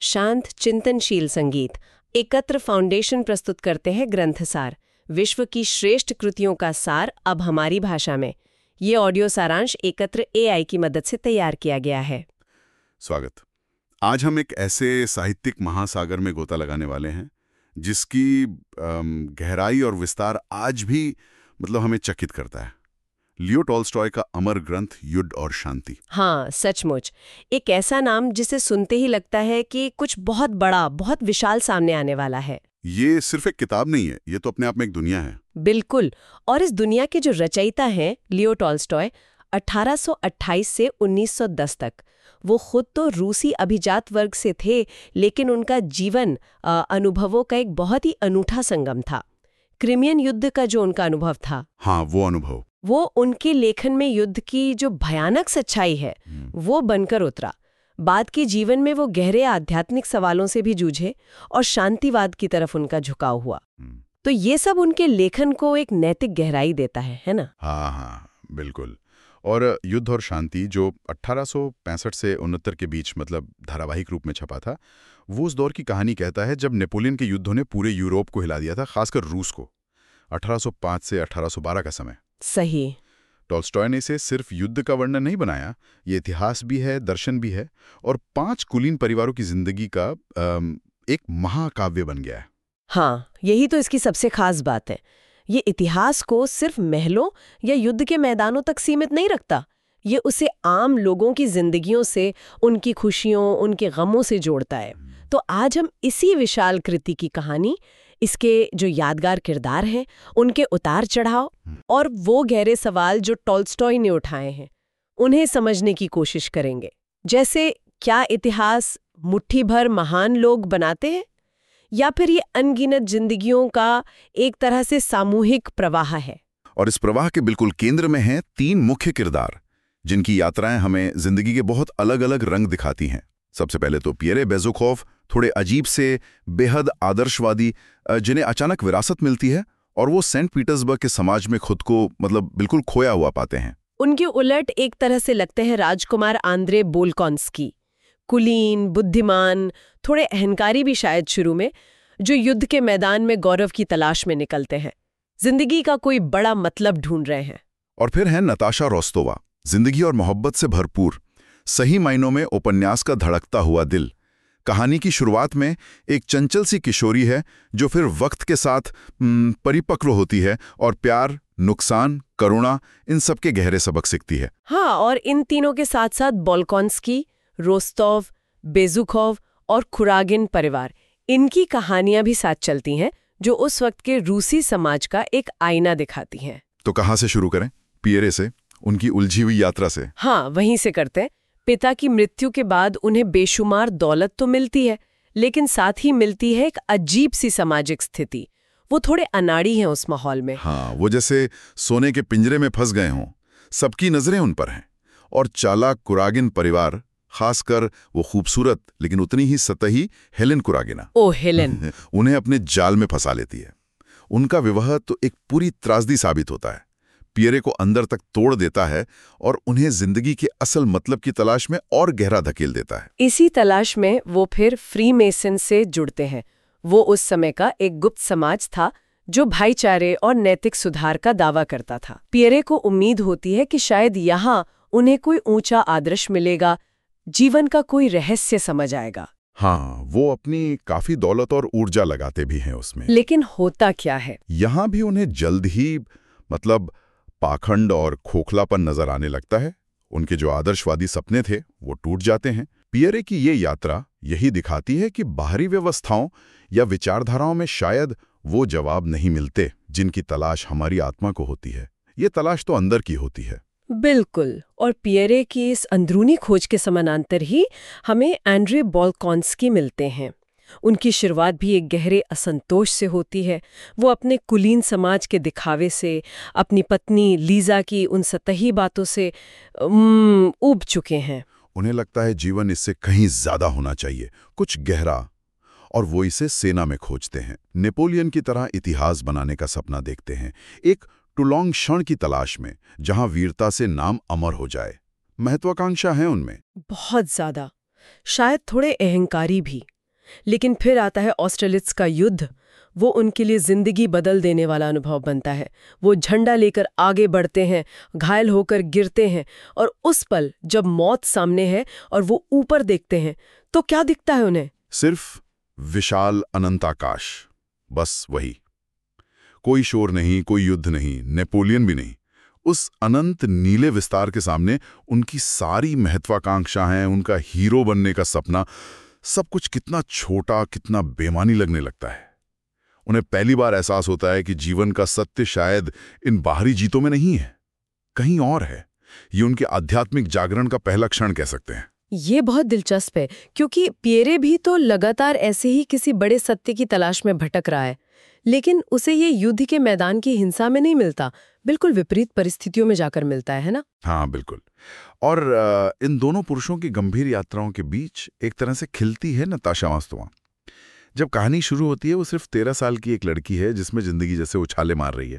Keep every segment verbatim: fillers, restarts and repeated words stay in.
शांत चिंतनशील संगीत एकत्र फाउंडेशन प्रस्तुत करते हैं ग्रंथसार, विश्व की श्रेष्ठ कृतियों का सार अब हमारी भाषा में। ये ऑडियो सारांश एकत्र एआई की मदद से तैयार किया गया है। स्वागत। आज हम एक ऐसे साहित्यिक महासागर में गोता लगाने वाले हैं जिसकी गहराई और विस्तार आज भी मतलब हमें चकित करता है। लियो टॉल्स्टॉय का अमर ग्रंथ युद्ध और शांति। हाँ, सचमुच एक ऐसा नाम जिसे सुनते ही लगता है कि कुछ बहुत बड़ा, बहुत विशाल सामने आने वाला है। ये सिर्फ एक किताब नहीं है, ये तो अपने आप में एक दुनिया है। बिल्कुल। और इस दुनिया के जो रचयिता हैं लियो टॉल्स्टॉय, अठारह सौ अट्ठाईस से उन्नीस सौ दस तक, वो खुद तो रूसी अभिजात वर्ग से थे, लेकिन उनका जीवन अनुभवों का एक बहुत ही अनूठा संगम था। क्रिमियन युद्ध का जो उनका अनुभव था, हाँ वो अनुभव, वो उनके लेखन में युद्ध की जो भयानक सच्चाई है वो बनकर उतरा। बाद के जीवन में वो गहरे आध्यात्मिक सवालों से भी जूझे और शांतिवाद की तरफ उनका झुकाव हुआ। तो ये सब उनके लेखन को एक नैतिक गहराई देता है, है ना? हाँ हाँ बिल्कुल। और युद्ध और शांति जो अठारह सौ पैंसठ से उनहत्तर के बीच मतलब धारावाहिक रूप में छपा था, वो उस दौर की कहानी कहता है जब नेपोलियन के युद्धों ने पूरे यूरोप को हिला दिया था, खासकर रूस को। अठारह सौ पाँच से अठारह सौ बारह का समय। सही। टॉल्स्टॉय ने इसे सिर्फ युद्ध का वर्णन नहीं बनाया, ये इतिहास भी है, दर्शन भी है, और पांच कुलीन परिवारों की जिंदगी का एक महाकाव्य बन गया है। हाँ, यही तो इसकी सबसे खास बात है। ये इतिहास को सिर्फ महलों या युद्ध के मैदानों तक सीमित नहीं रखता, ये उसे आम लोगों की जिंदगियों से, उनकी खुशियों, उनके गमों से जोड़ता है। तो आज हम इसी विशाल कृति की कहानी, इसके जो यादगार किरदार हैं, उनके उतार चढ़ाव और वो गहरे सवाल जो टॉल्स्टॉय ने उठाए हैं, उन्हें समझने की कोशिश करेंगे। जैसे, क्या इतिहास मुट्ठी भर महान लोग बनाते हैं, या फिर ये अनगिनत जिंदगियों का एक तरह से सामूहिक प्रवाह है? और इस प्रवाह के बिल्कुल केंद्र में हैं तीन मुख्य किरदार, जिनकी यात्राएं हमें जिंदगी के बहुत अलग अलग रंग दिखाती हैं। सबसे पहले तो पियरे बेज़ुखोव, थोड़े अजीब से, बेहद आदर्शवादी, जिन्हें अचानक विरासत मिलती है और वो सेंट पीटर्सबर्ग के समाज में खुद को मतलब बिल्कुल खोया हुआ पाते हैं। उनके उलट एक तरह से लगते हैं राजकुमार आंद्रे बोलकॉन्स्की, कुलीन, बुद्धिमान, थोड़े अहंकारी भी शायद शुरू में, जो युद्ध के मैदान में गौरव की तलाश में निकलते हैं, जिंदगी का कोई बड़ा मतलब ढूंढ रहे हैं। और फिर है नताशा रोस्तोवा, जिंदगी और मोहब्बत से भरपूर, सही मायनों में उपन्यास का धड़कता हुआ दिल। कहानी की शुरुआत में एक चंचल सी किशोरी है जो फिर वक्त के साथ परिपक्व होती है और प्यार, नुकसान, करुणा, इन सब के गहरे सबक सीखती है। हाँ, और इन तीनों के साथ साथ बोलकॉन्स्की, रोस्तोव, बेज़ुखोव और खुरागिन परिवार, इनकी कहानियां भी साथ चलती हैं, जो उस वक्त के रूसी समाज का एक आईना दिखाती हैं। तो कहाँ से शुरू करें? पियरे से, उनकी उलझी हुई यात्रा से। हाँ, वहीं से करते हैं। पिता की मृत्यु के बाद उन्हें बेशुमार दौलत तो मिलती है, लेकिन साथ ही मिलती है एक अजीब सी सामाजिक स्थिति। वो थोड़े अनाड़ी हैं उस माहौल में। हाँ, वो जैसे सोने के पिंजरे में फंस गए हों, सबकी नजरें उन पर हैं। और चालाक कुरागिन परिवार, खासकर वो खूबसूरत लेकिन उतनी ही सतही हेलेन कुरागिना, ओ हेलेन उन्हें अपने जाल में फंसा लेती है। उनका विवाह तो एक पूरी त्रासदी साबित होता है, पियरे को अंदर तक तोड़ देता है और उन्हें जिंदगी के असल मतलब की तलाश में और गहरा धकेल देता है। इसी तलाश में वो फिर फ्रीमेसन से जुड़ते हैं। वो उस समय का एक गुप्त समाज था जो भाईचारे और नैतिक सुधार का दावा करता था। पियरे को उम्मीद होती है कि शायद यहाँ उन्हें कोई ऊंचा आदर्श मिलेगा, जीवन का कोई रहस्य समझ आएगा। हाँ, वो अपनी काफी दौलत और ऊर्जा लगाते भी हैं उसमें। लेकिन होता क्या है? यहाँ भी उन्हें जल्द ही मतलब पाखंड और खोखलापन नजर आने लगता है। उनके जो आदर्शवादी सपने थे वो टूट जाते हैं। पियरे की ये यात्रा यही दिखाती है कि बाहरी व्यवस्थाओं या विचारधाराओं में शायद वो जवाब नहीं मिलते जिनकी तलाश हमारी आत्मा को होती है। ये तलाश तो अंदर की होती है। बिल्कुल। और पियरे की इस अंदरूनी खोज के समानांतर ही हमें आंद्रे बोलकॉन्स्की मिलते हैं। उनकी शुरुआत भी एक गहरे असंतोष से होती है। वो अपने कुलीन समाज के दिखावे से, अपनी पत्नी लीजा की उन सतही बातों से ऊब चुके हैं। उन्हें लगता है जीवन इससे कहीं ज्यादा होना चाहिए, कुछ गहरा, और वो इसे सेना में खोजते हैं। नेपोलियन की तरह इतिहास बनाने का सपना देखते हैं, एक टुलोंग क्षण की तलाश में जहां वीरता से नाम अमर हो जाए। महत्वाकांक्षा है उनमें, बहुत ज्यादा, शायद थोड़े अहंकारी भी। लेकिन फिर आता है ऑस्ट्रेलिट्स का युद्ध। वो उनके लिए जिंदगी बदल देने वाला अनुभव बनता है। वो झंडा लेकर आगे बढ़ते हैं, घायल होकर गिरते हैं, और उस पल जब मौत सामने है और वो ऊपर देखते हैं तो क्या दिखता है उन्हें? सिर्फ विशाल अनंत आकाश, बस वही। कोई शोर नहीं, कोई युद्ध नहीं, नेपोलियन भी नहीं। उस अनंत नीले विस्तार के सामने उनकी सारी महत्वाकांक्षाएं, उनका हीरो बनने का सपना, सब कुछ कितना छोटा, कितना बेमानी लगने लगता है। उन्हें पहली बार एहसास होता है कि जीवन का सत्य शायद इन बाहरी जीतों में नहीं है, कहीं और है। ये उनके आध्यात्मिक जागरण का पहला क्षण कह सकते हैं। ये बहुत दिलचस्प है, क्योंकि पियरे भी तो लगातार ऐसे ही किसी बड़े सत्य की तलाश में भटक रहा है, लेकिन उसे ये युद्ध के मैदान की हिंसा में नहीं मिलता, बिल्कुल विपरीत परिस्थितियों में जाकर मिलता है ना? हाँ, बिल्कुल। और आ, इन दोनों पुरुषों की गंभीर यात्राओं के बीच एक तरह से खिलती है नताशा वास्तवा। जब कहानी शुरू होती है, वो सिर्फ तेरह साल की एक लड़की है जिसमें जिंदगी जैसे उछाले मार रही है।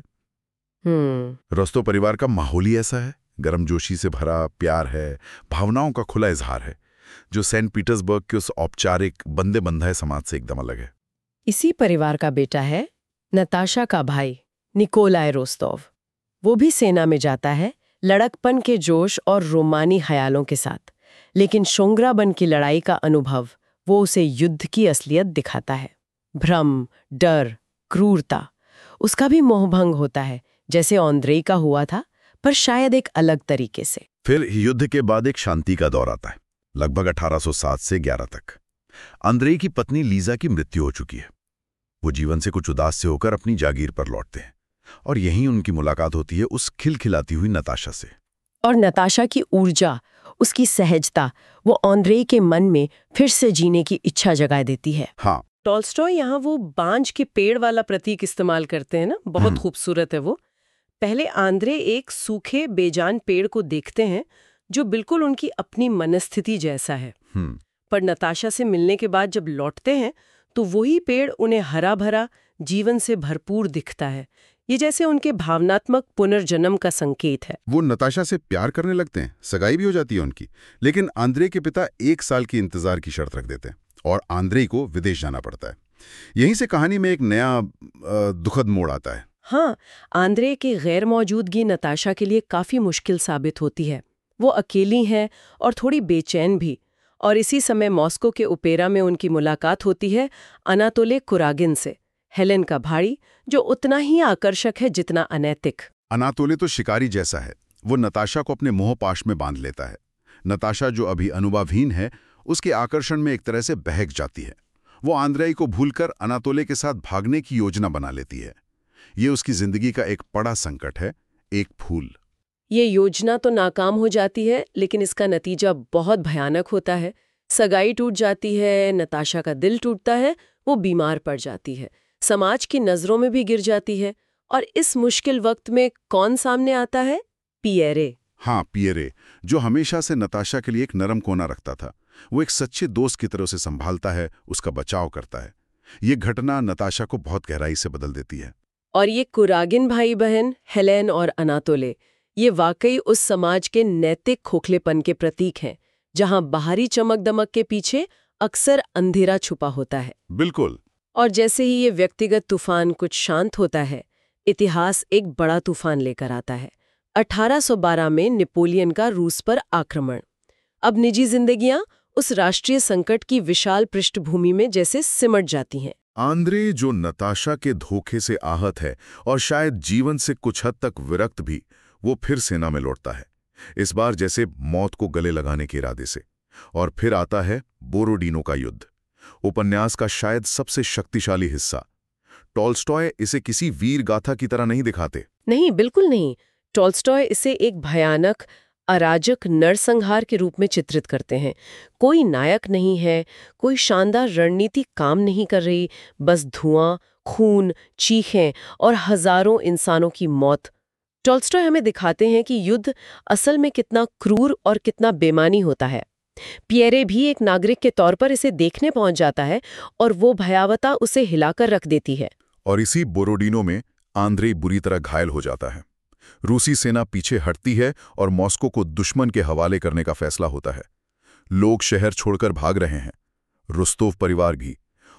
हम्म रोस्तोव परिवार का माहौल ही ऐसा है, गर्मजोशी से भरा, प्यार है, भावनाओं का खुला इजहार है, जो सेंट पीटर्सबर्ग के उस औपचारिक बंदे बंधाए समाज से एकदम अलग है। इसी परिवार का बेटा है नताशा का भाई निकोलाई रोस्तोव। वो भी सेना में जाता है, लड़कपन के जोश और रोमानी ख्यालों के साथ, लेकिन शोंगराबन की लड़ाई का अनुभव वो उसे युद्ध की असलियत दिखाता है। भ्रम, डर, क्रूरता, उसका भी मोहभंग होता है, जैसे आंद्रेई का हुआ था, पर शायद एक अलग तरीके से। फिर युद्ध के बाद एक शांति का दौर आता है, लगभग अठारह सौ सात से ग्यारह तक। आंद्रेई की पत्नी लीजा की मृत्यु हो चुकी है। वो जीवन से कुछ उदास से होकर अपनी जागीर पर लौटते हैं, और यहीं उनकी मुलाकात होती है उस खिलखिलाती हुई नताशा से। और नताशा की ऊर्जा, उसकी सहजता, वो आंद्रेई के मन में फिर से जीने की इच्छा जगा देती है। हाँ, टॉल्स्टॉय यहाँ वो बांज के पेड़ वाला प्रतीक इस्तेमाल करते हैं ना, बहुत खूबसूरत है वो। पहले आंद्रे एक सूखे बेजान पेड़ को देखते हैं जो बिल्कुल उनकी अपनी मनस्थिति जैसा है, पर नताशा से मिलने के बाद जब लौटते हैं तो वही पेड़ उन्हें हरा भरा, जीवन से भरपूर दिखता है। ये जैसे उनके भावनात्मक पुनर्जन्म का संकेत है। वो नताशा से प्यार करने लगते हैं, सगाई भी हो जाती है उनकी, लेकिन आंद्रे के पिता एक साल की इंतजार की शर्त रख देते हैं और आंद्रे को विदेश जाना पड़ता है। यहीं से कहानी में एक नया दुखद मोड़ आता है। हाँ, आंद्रे की गैर मौजूदगी नताशा के लिए काफी मुश्किल साबित होती है। वो अकेली हैं और थोड़ी बेचैन भी, और इसी समय मॉस्को के ओपेरा में उनकी मुलाकात होती है अनातोले कुरागिन से, हेलेन का भाई, जो उतना ही आकर्षक है जितना अनैतिक। अनातोले तो शिकारी जैसा है, वो नताशा को अपने मोहपाश में बांध लेता है। नताशा, जो अभी अनुभवहीन है, उसके आकर्षण में एक तरह से बहक जाती है। वो आंद्रेई को भूलकर अनातोले के साथ भागने की योजना बना लेती है। ये उसकी जिंदगी का एक बड़ा संकट है, एक फूल। ये योजना तो नाकाम हो जाती है, लेकिन इसका नतीजा बहुत भयानक होता है। सगाई टूट जाती है, नताशा का दिल टूटता है, वो बीमार पड़ जाती है, समाज की नजरों में भी गिर जाती है। और इस मुश्किल वक्त में कौन सामने आता है? पियरे। हाँ, पियरे, जो हमेशा से नताशा के लिए एक नरम कोना रखता था। वो एक सच्चे दोस्त की तरह उसे संभालता है, उसका बचाव करता है। ये घटना नताशा को बहुत गहराई से बदल देती है। और ये कुरागिन भाई बहन हेलेन और अनातोले, ये वाकई उस समाज के नैतिक खोखलेपन के प्रतीक हैं, जहां बाहरी चमक दमक के पीछे अक्सर अंधेरा छुपा होता है। बिल्कुल। और जैसे ही ये व्यक्तिगत तूफान कुछ शांत होता है, इतिहास एक बड़ा तूफान लेकर आता है। अठारह सौ बारह में नेपोलियन का रूस पर आक्रमण। अब निजी जिंदगियां उस राष्ट्रीय संकट की विशाल पृष्ठभूमि में जैसे सिमट जाती हैं। आंद्रे, जो नताशा के धोखे से आहत है और शायद जीवन से कुछ हद तक विरक्त भी, वो फिर सेना में लौटता है, इस बार जैसे मौत को गले लगाने के इरादे से। और फिर आता है बोरोडिनो का युद्ध, उपन्यास का शायद सबसे शक्तिशाली हिस्सा। टॉल्स्टॉय इसे किसी वीर गाथा की तरह नहीं दिखाते। नहीं, बिल्कुल नहीं। टॉल्स्टॉय इसे एक भयानक, अराजक नरसंहार के रूप में चित्रित करते हैं। कोई नायक नहीं है, कोई शानदार रणनीति काम नहीं कर रही, बस धुआं, खून, चीखें और हजारों इंसानों की मौत। टॉल्स्टॉय हमें दिखाते हैं कि युद्ध असल में कितना क्रूर और कितना बेमानी होता है। पियरे भी एक नागरिक के तौर पर इसे देखने पहुंच जाता है, और वो भयावता उसे हिलाकर रख देती है। और इसी बोरोडिनो में आंद्रे बुरी तरह घायल हो जाता है। रूसी सेना पीछे हटती है और मॉस्को को दुश्मन के हवाले करने का फैसला होता है। लोग शहर छोड़कर भाग रहे हैं, रोस्तोव परिवार भी।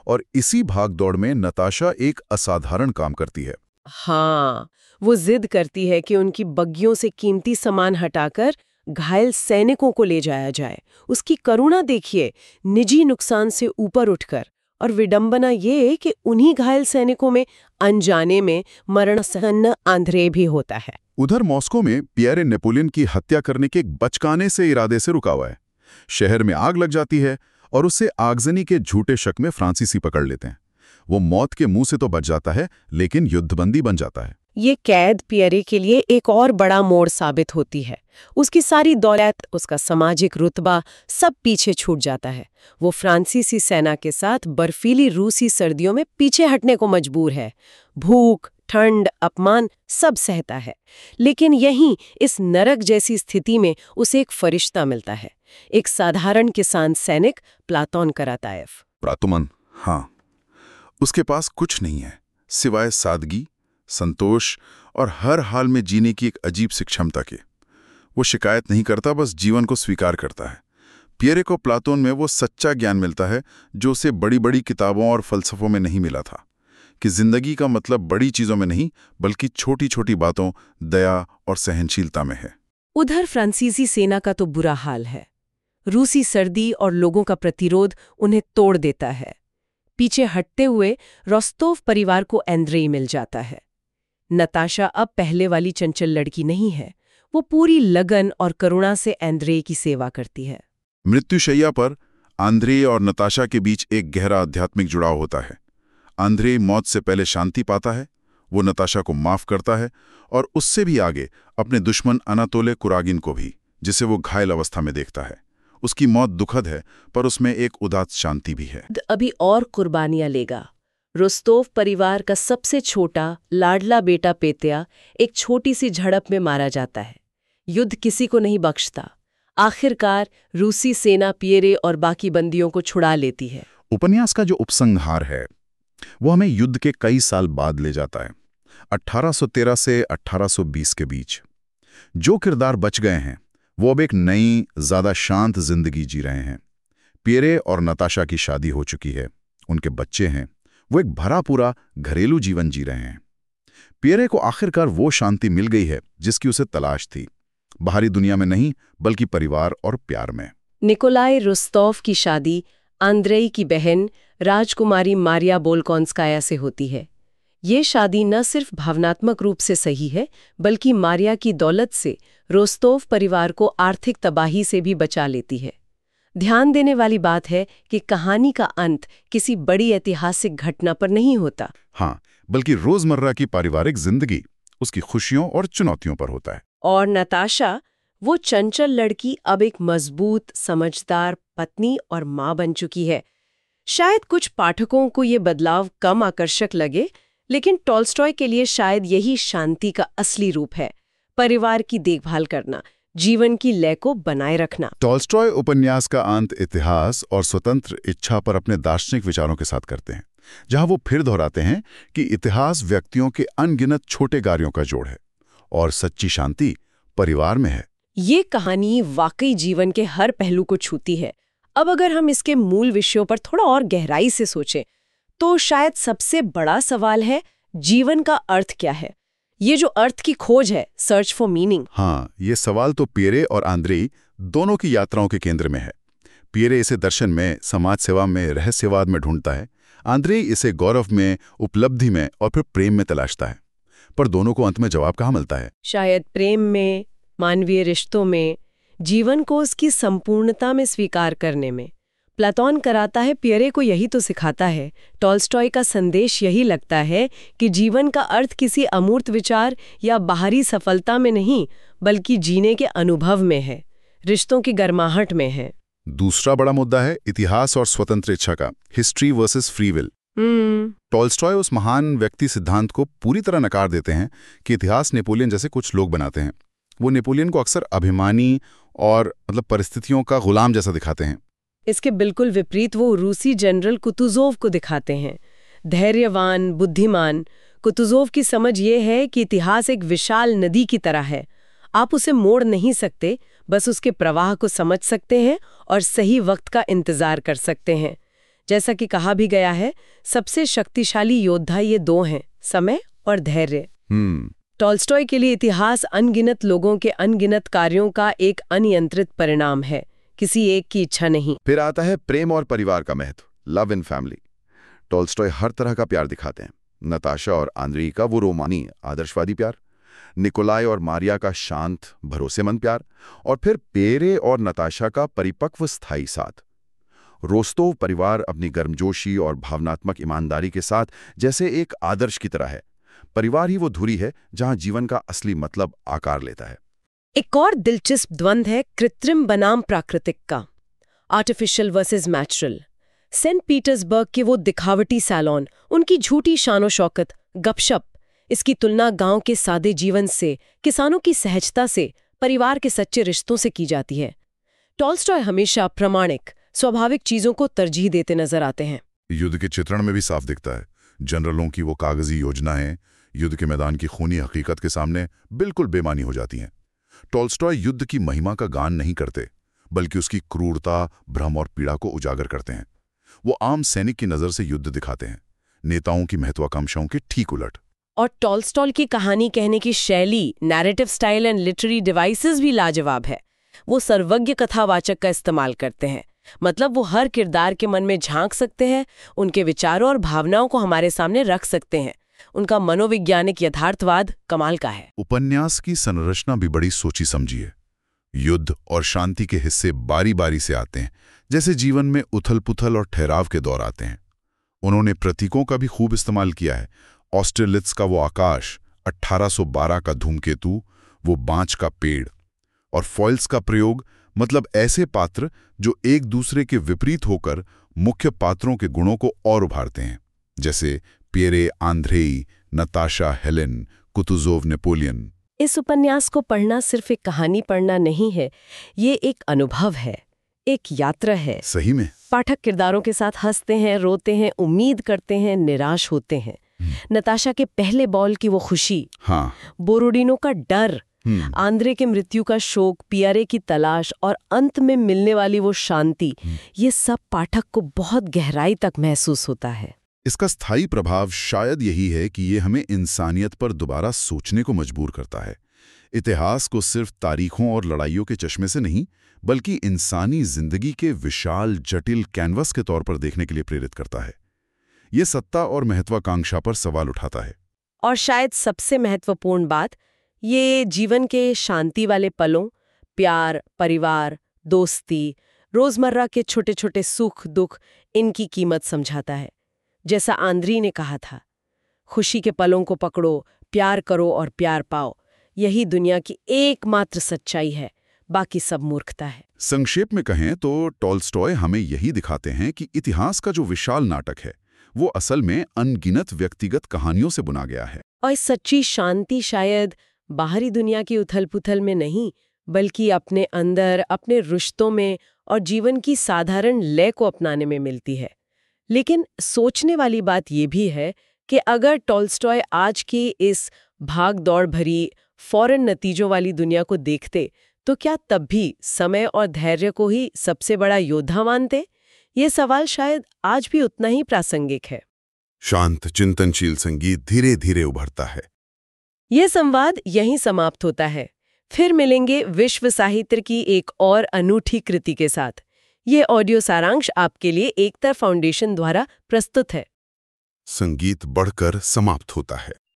और इसी भागदौड़ में नताशा एक असाधारण काम करती है। हाँ, वो जिद करती है कि उनकी बग्गियों से कीमती सामान हटाकर घायल सैनिकों को ले जाया जाए। उसकी करुणा देखिए, निजी नुकसान से ऊपर उठकर। और विडंबना ये कि उन्हीं घायल सैनिकों में अनजाने में मरणसन्न आंद्रे भी होता है। उधर मॉस्को में पियरे नेपोलियन की हत्या करने के एक बचकाने से इरादे से रुका हुआ है। शहर में आग लग जाती है और उससे आगजनी के झूठे शक में फ्रांसीसी पकड़ लेते हैं। वो मौत के मुंह से तो बच जाता है, लेकिन युद्धबंदी बन जाता है। ये कैद पियरे के लिए एक और बड़ा मोड़ साबित होती है। उसकी सारी दौलत, उसका सामाजिक रुतबा सब पीछे छूट जाता है। वो फ्रांसीसी सेना के साथ बर्फीली रूसी सर्दियों में पीछे हटने को मजबूर है। भूख, ठंड, अपमान सब सहता है। लेकिन यहीं इस नरक जैसी स्थिति में उसे एक फरिश्ता मिलता है, एक साधारण किसान सैनिक, प्लातोन कराताएव। प्लातोन, हाँ। उसके पास कुछ नहीं है सिवाय सादगी, संतोष और हर हाल में जीने की एक अजीब सी क्षमता के। वो शिकायत नहीं करता, बस जीवन को स्वीकार करता है। पियरे को प्लातोन में वो सच्चा ज्ञान मिलता है जो उसे बड़ी बड़ी किताबों और फलसफों में नहीं मिला था, कि जिंदगी का मतलब बड़ी चीजों में नहीं बल्कि छोटी छोटी बातों, दया और सहनशीलता में है। उधर फ्रांसीसी सेना का तो बुरा हाल है। रूसी सर्दी और लोगों का प्रतिरोध उन्हें तोड़ देता है। पीछे हटते हुए रोस्तोव परिवार को एंद्रेई मिल जाता है। नताशा अब पहले वाली चंचल लड़की नहीं है। वो पूरी लगन और करुणा से एंद्रेई की सेवा करती है। मृत्युशैया पर आंद्रे और नताशा के बीच एक गहरा आध्यात्मिक जुड़ाव होता है। आंद्रे मौत से पहले शांति पाता है, वो नताशा को माफ करता है और उससे भी आगे अपने दुश्मन अनातोले कुरागिन को भी, जिसे वो घायल अवस्था में देखता है। उसकी मौत दुखद है, पर उसमें एक उदास शांति भी है। अभी और कुर्बानियां लेगा। रोस्तोव परिवार का सबसे छोटा लाडला बेटा पेत्या एक छोटी सी झड़प में मारा जाता है। युद्ध किसी को नहीं बख्शता। आखिरकार रूसी सेना पियरे और बाकी बंदियों को छुड़ा लेती है। उपन्यास का जो उपसंहार है वो हमें युद्ध के कई साल बाद ले जाता है, अठारह सौ तेरह से अठारह सौ बीस के बीच। जो किरदार बच गए हैं वो अब एक नई, ज्यादा शांत जिंदगी जी रहे हैं। पियरे और नताशा की शादी हो चुकी है, उनके बच्चे हैं, वो एक भरा पूरा घरेलू जीवन जी रहे हैं। पियरे को आखिरकार वो शांति मिल गई है जिसकी उसे तलाश थी, बाहरी दुनिया में नहीं बल्कि परिवार और प्यार में। निकोलाई रोस्तोव की शादी आंद्रेई की बहन राजकुमारी मारिया बोलकोंस्काया से होती है। ये शादी न सिर्फ भावनात्मक रूप से सही है, बल्कि मारिया की दौलत से रोस्तोव परिवार को आर्थिक तबाही से भी बचा लेती है। ध्यान देने वाली बात है कि कहानी का अंत किसी बड़ी ऐतिहासिक घटना पर नहीं होता। हाँ, बल्कि रोजमर्रा की पारिवारिक जिंदगी, उसकी खुशियों और चुनौतियों पर होता है। और नताशा, वो चंचल लड़की अब एक मजबूत, समझदार पत्नी और माँ बन चुकी है। शायद कुछ पाठकों को ये बदलाव कम आकर्षक लगे, लेकिन टॉल्स्टॉय के लिए शायद यही शांति का असली रूप है। परिवार की देखभाल करना, जीवन की लय को बनाए रखना। टॉल्स्टॉय उपन्यास का अंत इतिहास और स्वतंत्र इच्छा पर अपने दार्शनिक विचारों के साथ करते हैं, जहां वो फिर दोहराते हैं कि इतिहास व्यक्तियों के अनगिनत छोटे कार्यों का जोड़ है और सच्ची शांति परिवार में है। ये कहानी वाकई जीवन के हर पहलू को छूती है। अब अगर हम इसके मूल विषयों पर थोड़ा और गहराई से सोचें, तो शायद सबसे बड़ा सवाल है, जीवन का अर्थ क्या है? ये जो अर्थ की खोज है, सर्च फॉर मीनिंग। हाँ, ये सवाल तो पियरे और आंद्रेई दोनों की यात्राओं के केंद्र में है। पियरे इसे दर्शन में, समाज सेवा में, रहस्यवाद में ढूंढता है। आंद्रेई इसे गौरव में, उपलब्धि में और फिर प्रेम में तलाशता है। पर दोनों को अंत में जवाब कहाँ मिलता है? शायद प्रेम में, मानवीय रिश्तों में, जीवन को उसकी संपूर्णता में स्वीकार करने में। प्लातोन कराता है पियरे को यही तो सिखाता है। टॉल्स्टॉय का संदेश यही लगता है कि जीवन का अर्थ किसी अमूर्त विचार या बाहरी सफलता में नहीं, बल्कि जीने के अनुभव में है, रिश्तों की गर्माहट में है। दूसरा बड़ा मुद्दा है इतिहास और स्वतंत्र इच्छा का, history versus free will. Tolstoy उस महान व्यक्ति सिद्धांत को पूरी तरह नकार देते हैं कि इतिहास नेपोलियन जैसे कुछ लोग बनाते हैं। वो नेपोलियन को अक्सर अभिमानी और मतलब परिस्थितियों का गुलाम जैसा दिखाते हैं। इसके बिल्कुल विपरीत वो रूसी जनरल कुतुजोव को दिखाते हैं, धैर्यवान, बुद्धिमान। कुतुजोव की समझ ये है कि इतिहास एक विशाल नदी की तरह है। आप उसे मोड़ नहीं सकते, बस उसके प्रवाह को समझ सकते हैं और सही वक्त का इंतजार कर सकते हैं। जैसा कि कहा भी गया है, सबसे शक्तिशाली योद्धा ये दो हैं, समय और धैर्य। हम्म टॉल्स्टॉय के लिए इतिहास अनगिनत लोगों के अनगिनत कार्यों का एक अनियंत्रित परिणाम है, किसी एक की इच्छा नहीं। फिर आता है प्रेम और परिवार का महत्व, लव इन फैमिली। टॉल्स्टॉय हर तरह का प्यार दिखाते हैं। नताशा और आंद्रेई का वो रोमानी आदर्शवादी प्यार, निकोलाई और मारिया का शांत भरोसेमंद प्यार, और फिर पेरे और नताशा का परिपक्व स्थायी साथ। रोस्तोव परिवार अपनी गर्मजोशी और भावनात्मक ईमानदारी के साथ जैसे एक आदर्श की तरह है। परिवार ही वो धुरी है जहां जीवन का असली मतलब आकार लेता है। एक और दिलचस्प द्वंद्व है कृत्रिम बनाम प्राकृतिक का, artificial versus natural. Saint Petersburg वो दिखावटी सैलून, उनकी झूठी शानो शौकत, गपशप, इसकी तुलना गांव के सादे जीवन से, किसानों की सहजता से, परिवार के सच्चे रिश्तों से की जाती है। टॉल्स्टॉय हमेशा प्रामाणिक, स्वाभाविक चीजों को तरजीह देते नजर आते हैं। युद्ध के चित्रण में भी साफ दिखता है। जनरलों की वो कागजी योजनाएं युद्ध के मैदान की खूनी हकीकत के सामने बिल्कुल बेमानी हो जाती हैं। टॉल्स्टॉय युद्ध की महिमा का गान नहीं करते, बल्कि उसकी क्रूरता, भ्रम और पीड़ा को उजागर करते हैं। वो आम सैनिक की नज़र से युद्ध दिखाते हैं, नेताओं की महत्वाकांक्षाओं के ठीक उलट। और टॉल्स्टॉय की कहानी कहने की शैली, narrative style and literary devices भी लाजवाब है। वो सर्वज्ञ कथावाचक का इस्तेमाल करते हैं, मतलब वो हर किरदार के मन में झांक सकते हैं, उनके विचारों और भावनाओं को हमारे सामने रख सकते हैं। उनका मनोवैज्ञानिक यथार्थवाद कमाल का है। उपन्यास की संरचना भी बड़ी सोची समझी है। युद्ध और शांति के हिस्से बारी बारी से आते हैं, जैसे जीवन में उथल पुथल और ठहराव के दौर आते हैं। उन्होंने प्रतीकों का भी खूब इस्तेमाल किया है। ऑस्ट्रेलिट्स का वो आकाश, अठारह सौ बारह का धूमकेतु, वो बांच का पेड़, और फॉइल्स का प्रयोग, मतलब ऐसे पात्र जो एक दूसरे के विपरीत होकर मुख्य पात्रों के गुणों को और उभारते हैं, जैसे Pierre, Andrei, Natasha, Helen, Kutuzov, Napoleon. इस उपन्यास को पढ़ना सिर्फ एक कहानी पढ़ना नहीं है, ये एक अनुभव है, एक यात्रा है। सही में पाठक किरदारों के साथ हंसते हैं, रोते हैं, उम्मीद करते हैं, निराश होते हैं। नताशा के पहले बॉल की वो खुशी, हाँ, बोरोडिनो का डर, आंद्रे के मृत्यु का शोक, पियरे की तलाश और अंत में मिलने वाली वो शांति, ये सब पाठक को बहुत गहराई तक महसूस होता है। इसका स्थायी प्रभाव शायद यही है कि ये हमें इंसानियत पर दोबारा सोचने को मजबूर करता है। इतिहास को सिर्फ तारीखों और लड़ाइयों के चश्मे से नहीं, बल्कि इंसानी जिंदगी के विशाल जटिल कैनवस के तौर पर देखने के लिए प्रेरित करता है। ये सत्ता और महत्वाकांक्षा पर सवाल उठाता है। और शायद सबसे महत्वपूर्ण बात, ये जीवन के शांति वाले पलों, प्यार, परिवार, दोस्ती, रोजमर्रा के छोटे छोटे सुख दुख, इनकी कीमत समझाता है। जैसा आंद्री ने कहा था, खुशी के पलों को पकड़ो, प्यार करो और प्यार पाओ, यही दुनिया की एकमात्र सच्चाई है, बाकी सब मूर्खता है। संक्षेप में कहें तो टॉल्स्टॉय हमें यही दिखाते हैं कि इतिहास का जो विशाल नाटक है, वो असल में अनगिनत व्यक्तिगत कहानियों से बुना गया है। और इस सच्ची शांति शायद बाहरी दुनिया की उथल-पुथल में नहीं, बल्कि अपने अंदर, अपने रिश्तों में और जीवन की साधारण लय को अपनाने में मिलती है। लेकिन सोचने वाली बात यह भी है कि अगर टॉल्स्टॉय आज की इस भाग दौड़ भरी, फौरन नतीजों वाली दुनिया को देखते, तो क्या तब भी समय और धैर्य को ही सबसे बड़ा योद्धा मानते? ये सवाल शायद आज भी उतना ही प्रासंगिक है। शांत चिंतनशील संगीत धीरे धीरे उभरता है। ये संवाद यहीं समाप्त होता है। फिर मिलेंगे विश्व साहित्य की एक और अनूठी कृति के साथ। ये ऑडियो सारांश आपके लिए एकता फाउंडेशन द्वारा प्रस्तुत है। संगीत बढ़कर समाप्त होता है।